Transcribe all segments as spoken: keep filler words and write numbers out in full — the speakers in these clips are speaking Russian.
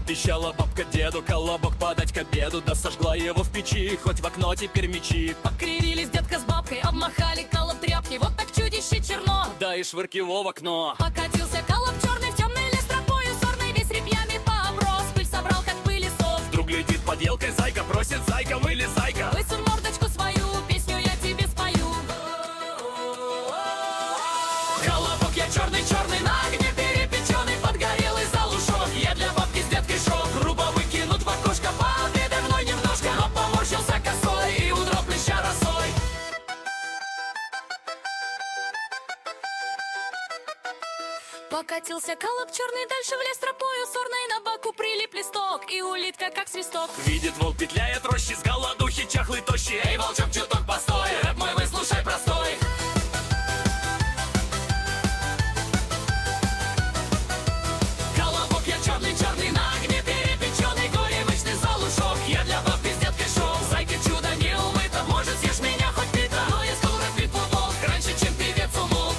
Обещала бабка деду колобок подать к обеду, да сожгла его в печи, хоть в окно теперь мечи. Покривились дедка с бабкой, обмахали колоб тряпки, вот так чудище черно, да и швырк его в окно. Покатился колоб черный в темный лес тропою сорной, весь репьями пооброс, пыль собрал как пылесос. Вдруг глядит под елкой зайка, просит: зайка, вылезай-ка, высунь мордочку свою, песню я тебе спою. Колобок я черный-черный, на огне перепеченный, подгорелый залушок. Я для бабки с деткой шел, грубо выкинут в окошко, пообедай мной немножко. Но поморщился косой и удрал плеща росой. Покатился колоб черный дальше в лес тропою сорной, на боку прилип листок, и улитка как свисток. Видит волк, петляет рощи, с голодухи чахлый тощий. Эй, волчок, чуток постой, рэп мой выслушай простой. Колобок я черный-черный, на огне перепеченный, горемычный залушок. Я для бабки с деткой шел, зайка чудо не умыто, может съешь меня хоть пита, но я скоро пит плуток, раньше чем певец умолк.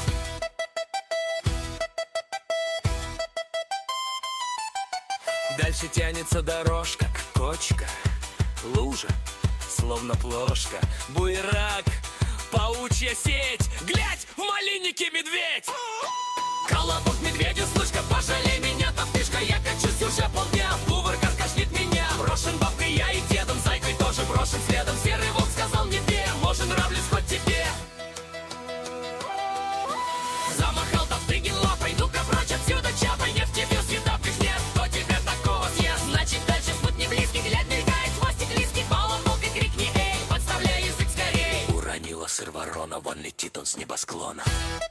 Дальше тянется дорожка, кочка, лужа, словно плошка, буерак, паучья сеть, глядь, в малиннике медведь. Колобок медведю, слышка, пожалей меня, топтышка, я качусь уже полдня, повар каркашнит меня. Брошен бабкой я и дедом, зайкой тоже брошен следом. Серый волк сказал мне: ты, может, нравлюсь хоть тебе. Замахал Топтыгин лапой, ну-ка прочь отсюда, чапай, не в тебе в светапках нет, кто тебе такого съест? Значит, дальше путь не близкий, глядь, мелькает хвостик лиский, балом волк и крикни: эй, подставляй язык скорей. Уронила сыр ворона, вон летит он с небосклона.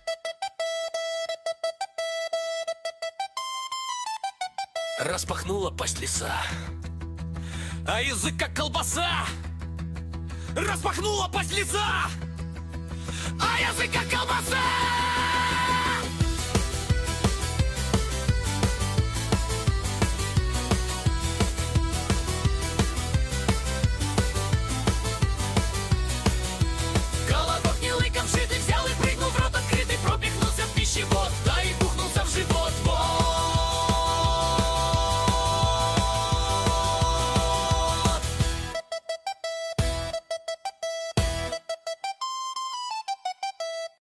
Распахнула пасть лиса, а язык как колбаса. Распахнула пасть лиса, а язык как колбаса.